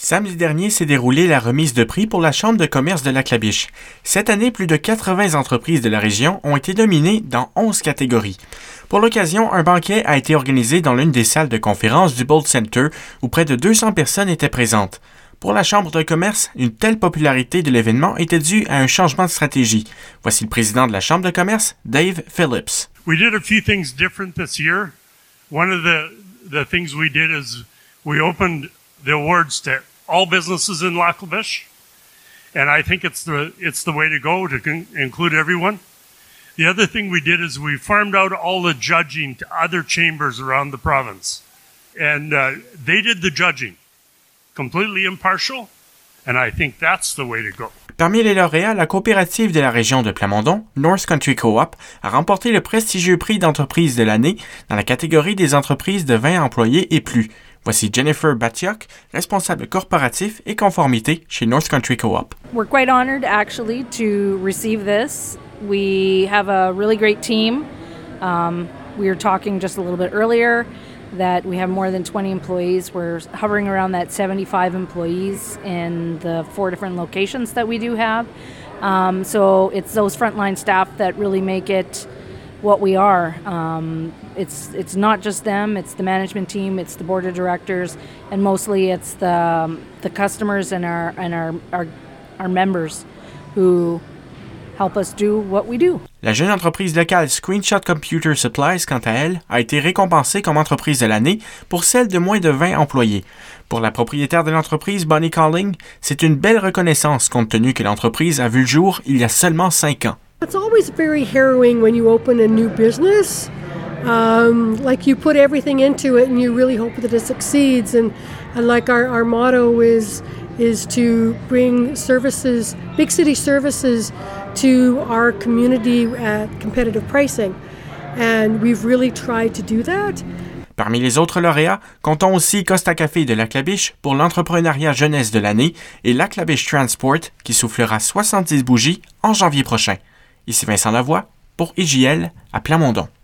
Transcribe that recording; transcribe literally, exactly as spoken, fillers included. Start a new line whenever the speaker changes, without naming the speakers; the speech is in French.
Samedi dernier s'est déroulée la remise de prix pour la Chambre de commerce de Lac-La-Biche. Cette année, plus de quatre-vingts entreprises de la région ont été nominées dans onze catégories. Pour l'occasion, un banquet a été organisé dans l'une des salles de conférence du Bolt Center où près de deux cents personnes étaient présentes. Pour la Chambre de commerce, une telle popularité de l'événement était due à un changement de stratégie. Voici le président de la Chambre de commerce, Dave Phillips.
We did a few things different this year. One of the, the things we did is we opened the awards to all businesses in Lac-La-Biche, and I think it's the it's the way to go to con- include everyone. The other thing we did is we farmed out all the judging to other chambers around the province, and uh, they did the judging, completely impartial, and I think that's the way to go.
Parmi les lauréats, la coopérative de la région de Plamondon, North Country Co-op, a remporté le prestigieux prix d'entreprise de l'année dans la catégorie des entreprises de vingt employés et plus. Voici Jennifer Batiok, responsable corporatif et conformité chez North Country Co-op.
We're quite honored actually to receive this. We have a really great team. Um, we were talking just a little bit earlier that we have more than twenty employees. We're hovering around that seventy-five employees in the four different locations that we do have. Um, so it's those frontline staff that really make it what we are. Um, it's it's not just them, it's the management team, it's the board of directors, and mostly it's the the customers and our and our our, our members who help us do what we do.
La jeune entreprise locale Screenshot Computer Supplies, quant à elle, a été récompensée comme entreprise de l'année pour celle de moins de vingt employés. Pour la propriétaire de l'entreprise, Bonnie Calling, c'est une belle reconnaissance compte tenu que l'entreprise a vu le jour il y a seulement cinq ans.
It's always very harrowing when you open a new business. Um, like you put everything into it and you really hope that it succeeds. And, and like our, our motto is is to bring services, big city services, to our community at competitive pricing. And we've really tried to do that.
Parmi les autres lauréats, comptons aussi Costa Café de Lac-La-Biche pour l'entrepreneuriat jeunesse de l'année et Lac-La-Biche Transport qui soufflera soixante-dix bougies en janvier prochain. Ici Vincent Lavoie pour I J L à Plamondon.